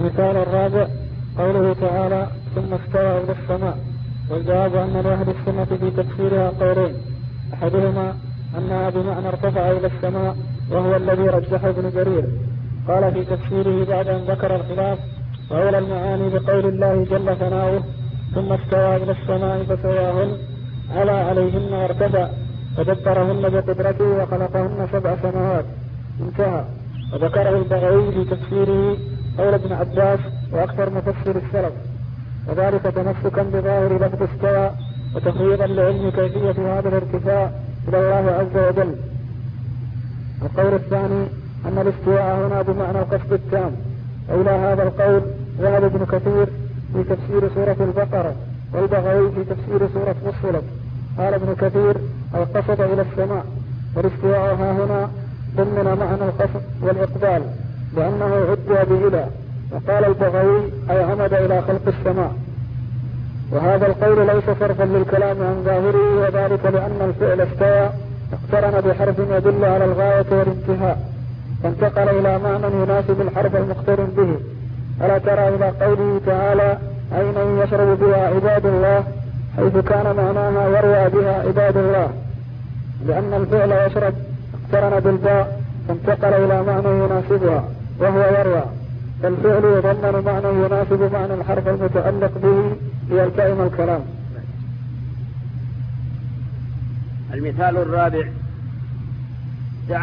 المثال الرابع قوله تعالى ثم استوى إلى السماء. والجواب أن لأهل السنة في تفسيرها قولين، أحدهما أنها بمعنى ارتفع إلى السماء وهو الذي رجحه ابن جرير، قال في تفسيره بعد أن ذكر الخلاف: وأولى المعاني بقول الله جل ثناؤه ثم استوى إلى السماء فسواهن على عليهن وارتفع فدبرهن بقدرته وخلقهن 7 سماوات. انتهى. وذكره البغوي في تفسيره قول ابن عباس وأكثر مفسر السلف، وذلك تمسكا بظاهر لفظ استوى وتفويضا لعلم كيفية هذا الارتفاع إلى الله عز وجل. القول الثاني أن الاستواء هنا بمعنى القصد التام، وإلى هذا القول ذهب ابن كثير في تفسير سورة البقرة والبغوي في تفسير سورة فصلت. قال ابن كثير أي قصد إلى السماء، والاستواء ها هنا ضمن معنى القصد والإقبال لأنه عد بإلى، وقال البغوي أي عمد إلى خلق السماء. وهذا القول ليس صرفا للكلام عن ظاهره، وذلك لأن الفعل استوى اقترن بحرف يدل على الغاية والانتهاء فانتقل إلى معنى يناسب الحرف المقترن به. ألا ترى إلى قوله تعالى عينا يشرب بها عباد الله، حيث كان معناها يروى بها عباد الله، لأن الفعل يشرب اقترن بالباء فانتقل إلى معنى يناسبها وهو يروى، فالفعل يضمن معنى يناسب معنى الحرف المتعلق به ليلتئم الكلام. المثال الرابع